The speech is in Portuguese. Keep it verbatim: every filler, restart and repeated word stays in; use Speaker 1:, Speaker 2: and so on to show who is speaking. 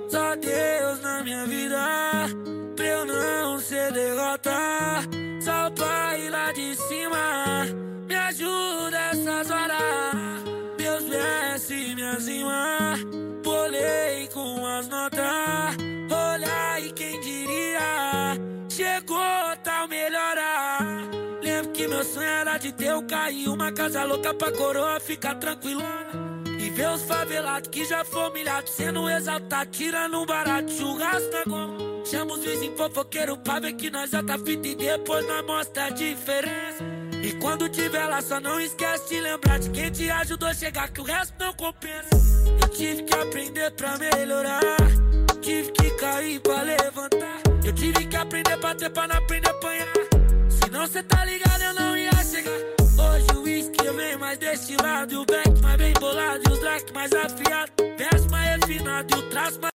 Speaker 1: Só Deus na minha vida, pra eu não ser derrota. Só o Pai lá de cima me ajuda essas horas. Deus desce minhas rimas, bolei com as notas. Olha aí quem diria, chegou tal melhora. Lembro que meu sonho era de ter o carro e uma casa louca pra coroa ficar tranquilona. E ver os favelados que já foram humilhados sendo exaltados, tirando um barato, churrasco na goma. Chama os vizinhos fofoqueiros pra ver que nós já tá fita e depois nós mostra a diferença. E quando tiver lá só não esquece de lembrar de quem te ajudou a chegar, que o resto não compensa. Eu tive que aprender pra melhorar, tive que cair pra levantar. Eu tive que aprender a bater pra não aprender a apanhar. Senão cê tá ligado, eu não ia chegar. Hoje o whisky vem mais destilado e o back mais bem bolado e os drag mais afiado. Verso mais refinado e o traço mais